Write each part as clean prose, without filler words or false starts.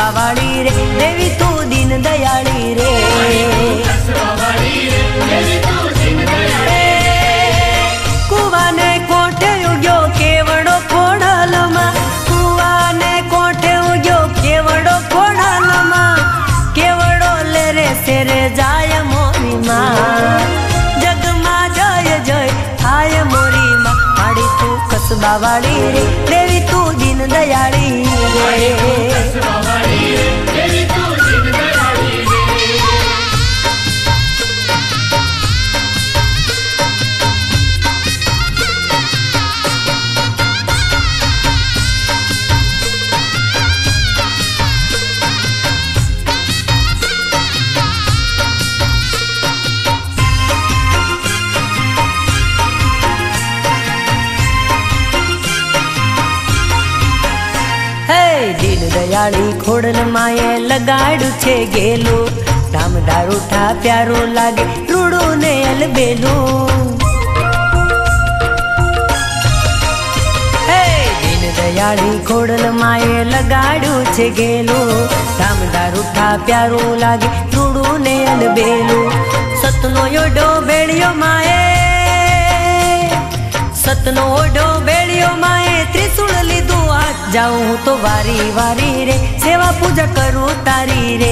वाली रे देवी तू दीन दयाली रे। कुवाने कोठे उग्यो केवड़ो खोड़लमा, कुवाने कोठे उग्यो केवड़ो खोड़लमा, केवड़ो ले रे सेरे जाय मोरी माँ। जगमा जय जय थाय मोरी माँ, माड़ी तू कसबा वाली रे देवी तू दीन दयाली रे। दीन दयाली खोड़ल माए लगाड़ू छे गेलू, राम दारूठा प्यारो लागे रूड़ो ने अलबेलू। दीन दयाली खोड़ल माए लगाड़ू छे गेलू, राम दारूठा प्यारो लागे रूड़ो ने अलबेलू। सतनो योडो बेड़ियो माए, सतनो ओडो बेड़ियो माए त्रिशूल लीधु हाथ जाऊं तो वारी वारी रे सेवा पूजा करूं तारी रे।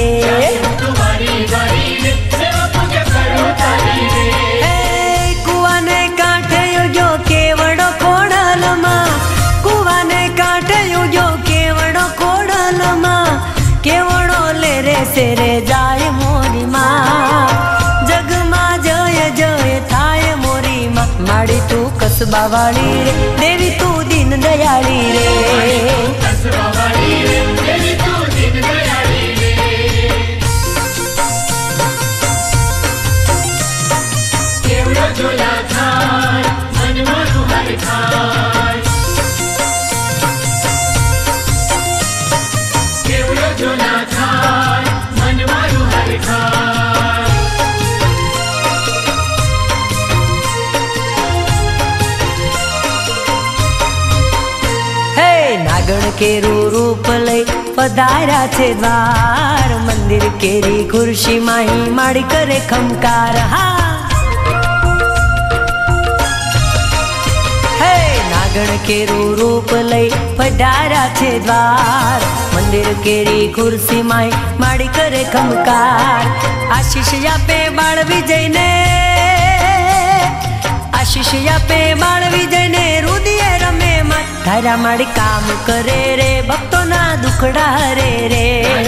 कुवाने कांठे युग्यो केवड़ो खोड़लमा, कुवाने कांठे युग्यो केवड़ो खोड़लमा, केवड़ो ले रे सेरे जाय मोरी माँ। जगमा जय जय थाय मोरी माँ, माड़ी तू कसबा वाली रे देवी तू दीन दयाली रे। झोला थाय मन मारू हर थाय, केवड़ो झोला थाय मन मारू हर थाय। नागण केरू रूप लई पधारा छे द्वार, मंदिर केरी खुर्शी माही माड़ी करे खमकार। नागण केरू रूप लई पधारा छे द्वार, मंदिर केरी खुर्शी माही माड़ी करे खमकार। आशीष यापे बाळ विजय ने, आशीष यापे बाळ विजय ने रुदिए रमे थारा माड़ी काम करे रे भक्तो ना दुखड़ा हरे रे।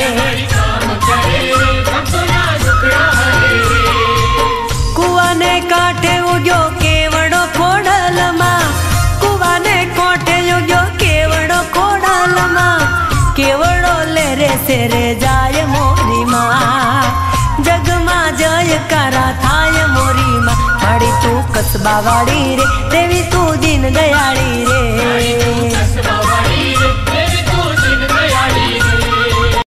कुवाने कांठे उग्यो केवड़ो खोड़लमा, कुवाने कांठे उग्यो केवड़ो खोड़लमा, केवड़ो ले रे सेरे जाय मोरी माँ। जगमा जय करा थाय मोरी माँ, माड़ी तू कसबा वाली रे देवी तू दीन